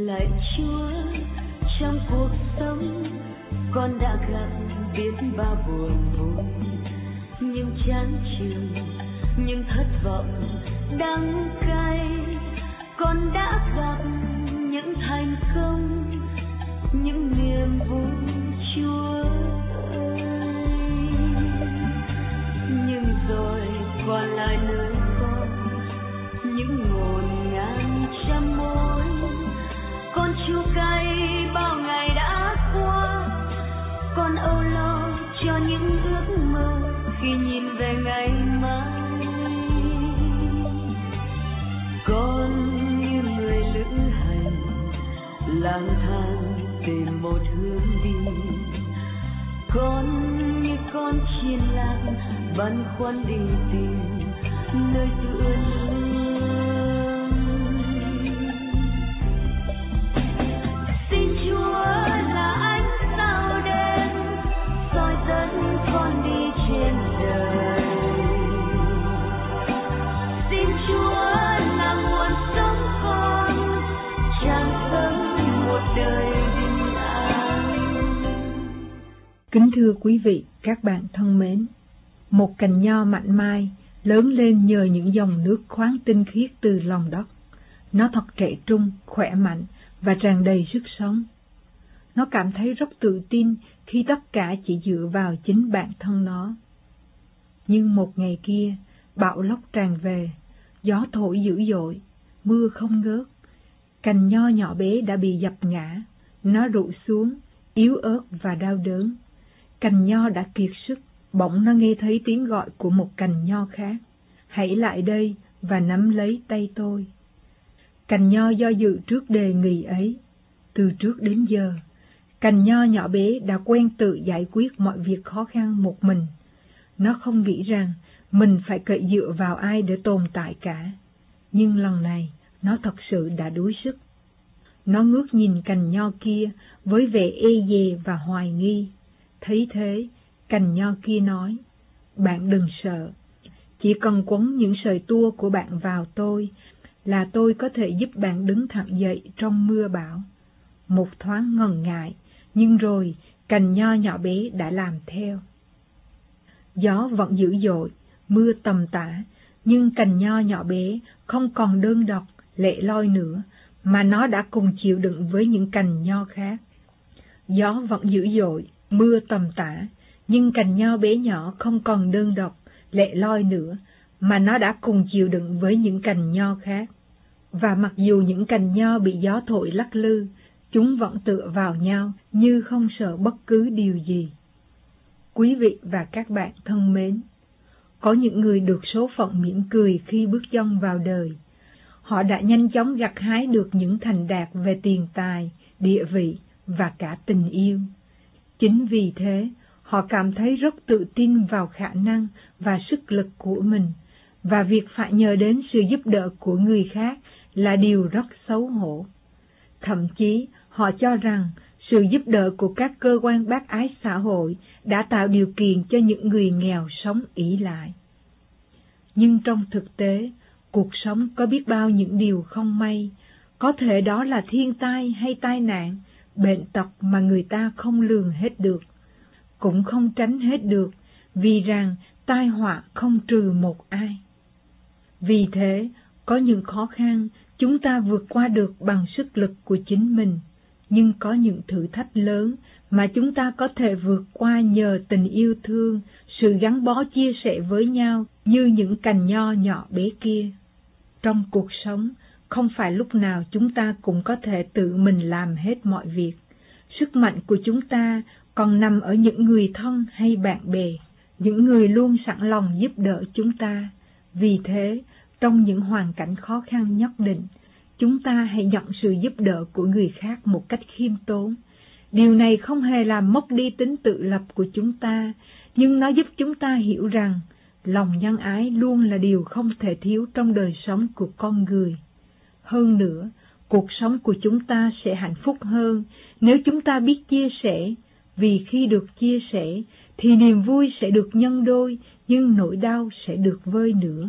lạy Chúa, trong cuộc sống con đã gặp biết bao buồn vui, những chán chường, những thất vọng đắng cay. Con đã gặp những thành công, những niềm vui, Chúa ơi. Nhưng rồi còn lại nơi con những ngổn ngang trăm mối. Con chua cay bao ngày đã qua, con âu lo cho những ước mơ khi nhìn về ngày mai. Con như người lữ hành lang thang tìm một hướng đi, con như con chiên lạc băn khoăn đi tìm nơi tựa nương. Xin Chúa là ánh sao đêm soi dẫn con đi trên đời. Xin Chúa là nguồn sống con, tràn sống một đời bình an. Kính thưa quý vị, các bạn thân mến, một cành nho mảnh mai lớn lên nhờ những dòng nước khoáng tinh khiết từ lòng đất. Nó thật trẻ trung, khỏe mạnh và tràn đầy sức sống. Nó cảm thấy rất tự tin khi tất cả chỉ dựa vào chính bản thân nó. Nhưng một ngày kia, bão lốc tràn về, gió thổi dữ dội, mưa không ngớt. Cành nho nhỏ bé đã bị dập ngã, nó rũ xuống, yếu ớt và đau đớn. Cành nho đã kiệt sức, bỗng nó nghe thấy tiếng gọi của một cành nho khác. Hãy lại đây và nắm lấy tay tôi. Cành nho do dự trước đề nghị ấy. Từ trước đến giờ, cành nho nhỏ bé đã quen tự giải quyết mọi việc khó khăn một mình. Nó không nghĩ rằng mình phải cậy dựa vào ai để tồn tại cả. Nhưng lần này, nó thật sự đã đuối sức. Nó ngước nhìn cành nho kia với vẻ e dè và hoài nghi. Thấy thế, cành nho kia nói, bạn đừng sợ. Chỉ cần quấn những sợi tua của bạn vào tôi là tôi có thể giúp bạn đứng thẳng dậy trong mưa bão. Một thoáng ngần ngại, nhưng rồi cành nho nhỏ bé đã làm theo. Gió vẫn dữ dội, mưa tầm tã, nhưng cành nho nhỏ bé không còn đơn độc, lẻ loi nữa, mà nó đã cùng chịu đựng với những cành nho khác. Gió vẫn dữ dội, mưa tầm tã, nhưng cành nho bé nhỏ không còn đơn độc, lẻ loi nữa, mà nó đã cùng chịu đựng với những cành nho khác. Và mặc dù những cành nho bị gió thổi lắc lư, chúng vẫn tựa vào nhau như không sợ bất cứ điều gì. Quý vị và các bạn thân mến, có những người được số phận mỉm cười khi bước chân vào đời. Họ đã nhanh chóng gặt hái được những thành đạt về tiền tài, địa vị và cả tình yêu. Chính vì thế, họ cảm thấy rất tự tin vào khả năng và sức lực của mình, và việc phải nhờ đến sự giúp đỡ của người khác là điều rất xấu hổ. Thậm chí, họ cho rằng sự giúp đỡ của các cơ quan bác ái xã hội đã tạo điều kiện cho những người nghèo sống ỷ lại. Nhưng trong thực tế, cuộc sống có biết bao những điều không may, có thể đó là thiên tai hay tai nạn, bệnh tật mà người ta không lường hết được, cũng không tránh hết được, vì rằng tai họa không trừ một ai. Vì thế, có những khó khăn chúng ta vượt qua được bằng sức lực của chính mình, nhưng có những thử thách lớn mà chúng ta có thể vượt qua nhờ tình yêu thương, sự gắn bó chia sẻ với nhau như những cành nho nhỏ bé kia. Trong cuộc sống, không phải lúc nào chúng ta cũng có thể tự mình làm hết mọi việc. Sức mạnh của chúng ta còn nằm ở những người thân hay bạn bè, những người luôn sẵn lòng giúp đỡ chúng ta. Vì thế, trong những hoàn cảnh khó khăn nhất định, chúng ta hãy nhận sự giúp đỡ của người khác một cách khiêm tốn. Điều này không hề làm mất đi tính tự lập của chúng ta, nhưng nó giúp chúng ta hiểu rằng lòng nhân ái luôn là điều không thể thiếu trong đời sống của con người. Hơn nữa, cuộc sống của chúng ta sẽ hạnh phúc hơn nếu chúng ta biết chia sẻ, vì khi được chia sẻ thì niềm vui sẽ được nhân đôi, nhưng nỗi đau sẽ được vơi nữa.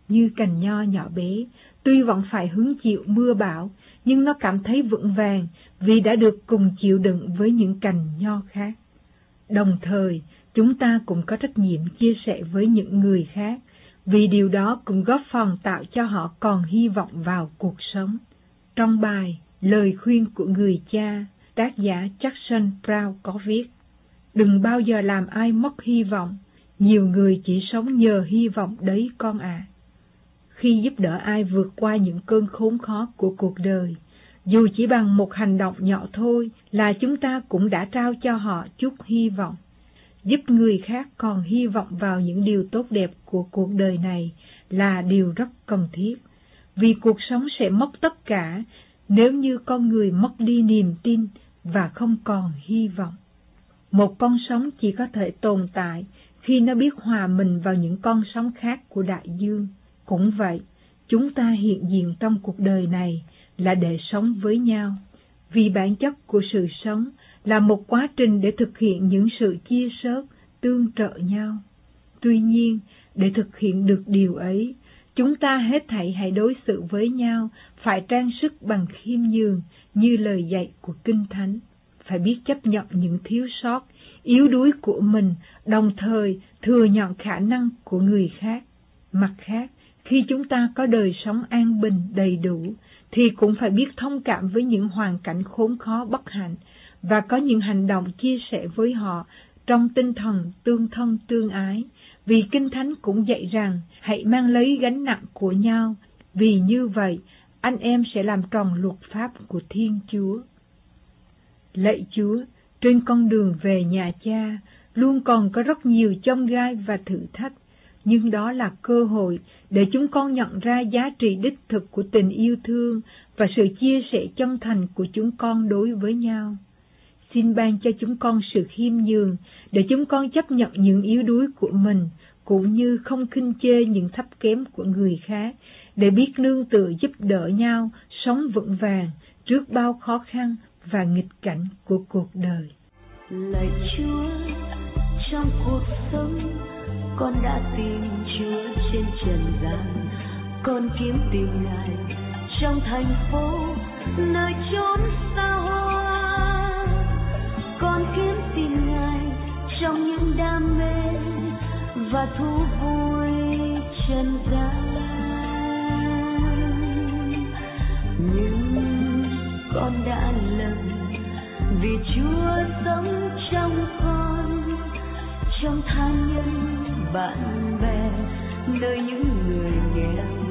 như cành nho nhỏ bé, tuy vẫn phải hứng chịu mưa bão, nhưng nó cảm thấy vững vàng vì đã được cùng chịu đựng với những cành nho khác. Đồng thời, chúng ta cũng có trách nhiệm chia sẻ với những người khác, vì điều đó cũng góp phần tạo cho họ còn hy vọng vào cuộc sống. Trong bài Lời khuyên của người cha, tác giả Jackson Brown có viết: đừng bao giờ làm ai mất hy vọng, nhiều người chỉ sống nhờ hy vọng đấy con ạ. Khi giúp đỡ ai vượt qua những cơn khốn khó của cuộc đời, dù chỉ bằng một hành động nhỏ thôi là chúng ta cũng đã trao cho họ chút hy vọng. Giúp người khác còn hy vọng vào những điều tốt đẹp của cuộc đời này là điều rất cần thiết, vì cuộc sống sẽ mất tất cả nếu như con người mất đi niềm tin và không còn hy vọng. Một con sóng chỉ có thể tồn tại khi nó biết hòa mình vào những con sóng khác của đại dương. Cũng vậy, chúng ta hiện diện trong cuộc đời này là để sống với nhau, vì bản chất của sự sống là một quá trình để thực hiện những sự chia sớt, tương trợ nhau. Tuy nhiên, để thực hiện được điều ấy, chúng ta hết thảy hãy đối xử với nhau phải trang sức bằng khiêm nhường như lời dạy của Kinh Thánh, phải biết chấp nhận những thiếu sót, yếu đuối của mình, đồng thời thừa nhận khả năng của người khác. Mặt khác, khi chúng ta có đời sống an bình đầy đủ, thì cũng phải biết thông cảm với những hoàn cảnh khốn khó bất hạnh và có những hành động chia sẻ với họ trong tinh thần tương thân tương ái, vì Kinh Thánh cũng dạy rằng hãy mang lấy gánh nặng của nhau, vì như vậy anh em sẽ làm tròn luật pháp của Thiên Chúa. Lạy Chúa, trên con đường về nhà Cha luôn còn có rất nhiều chông gai và thử thách, nhưng đó là cơ hội để chúng con nhận ra giá trị đích thực của tình yêu thương và sự chia sẻ chân thành của chúng con đối với nhau. Xin ban cho chúng con sự khiêm nhường để chúng con chấp nhận những yếu đuối của mình, cũng như không khinh chê những thấp kém của người khác, để biết nương tựa giúp đỡ nhau, sống vững vàng trước bao khó khăn và nghịch cảnh của cuộc đời. Lạy Chúa, trong cuộc sống con đã tìm Chúa trên trần gian, con kiếm tìm Ngài trong thành phố nơi chốn xa hoa, con kiếm tìm Ngài trong những đam mê và thú vui trần gian. Nhưng con đã lầm vì Chúa sống trong con, trong tha nhân bạn bè, nơi những người nghèo